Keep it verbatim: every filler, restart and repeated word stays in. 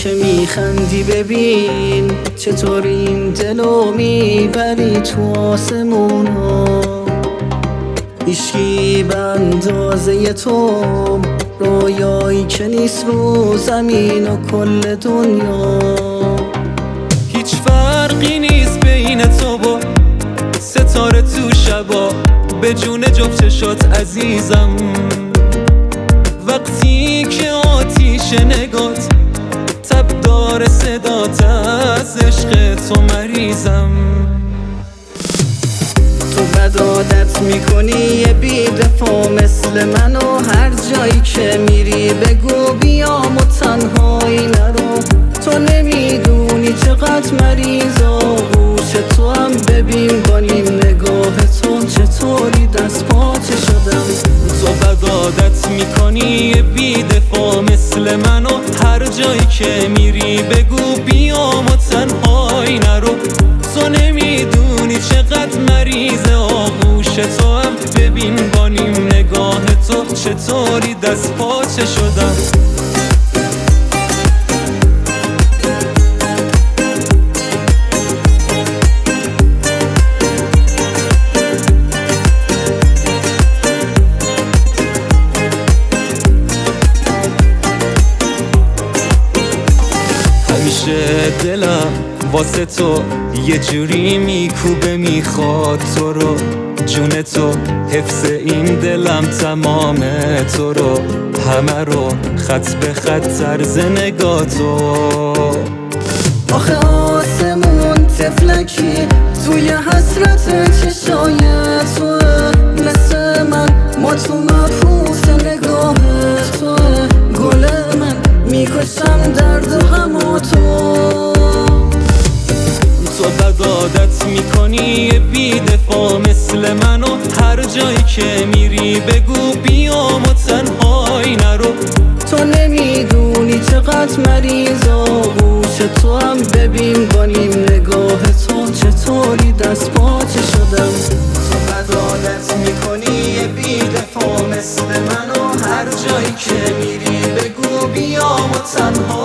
که میخندی ببین چطور این دلو میبری تو آسمونا. هیچکی به اندازه تو رویایی که نیست رو زمین و کل دنیا. هیچ فرقی نیست بین تو با ستاره تو شبا، به جون جفت چشات عزیزم. وقتی که آتیش نگات تب داره صدات، از عشق تو مریضم. تو بد عادت میکنی یه بی‌دفاع مثل من، و هر جایی که میری بگو بیام و تنهایی نرو. تو نمیدونی چقدر مریض آغوش تو هم، ببین با نیم نگاه تو چطوری دست پاچه شدم. تو بد عادت میکنی یه بی‌دفاع مثل من، و هر جایی که میری بگو بیام و تنهایی نرو. تو نمیدونی چقدر مریض آغوش تو هم، ببین با نیم نگاه تو چطوری دست پاچه شدم. همیشه دلم واسه تو یه جوری میکوبه، میخواد تو رو، جون تو، حفظ این دلم تمام تو رو، همه رو خط به خط طرز نگاه تو. آخه آسمون تفلکی توی حسرت چشای توه، مثل من ما تو مبهوت نگاه توه. گل من میکشم درد و غم تو. تو بد عادت میکنی یه بی‌دفاع مثل من، و هر جایی که میری بگو بیام و تنهایی نرو. تو نمیدونی چقدر مریض آغوش تو هم، ببین با نیم نگاه تو چطوری دست پاچه شدم. تو بد عادت میکنی یه بی‌دفاع مثل من، و هر جایی که میری بگو بیام و تنها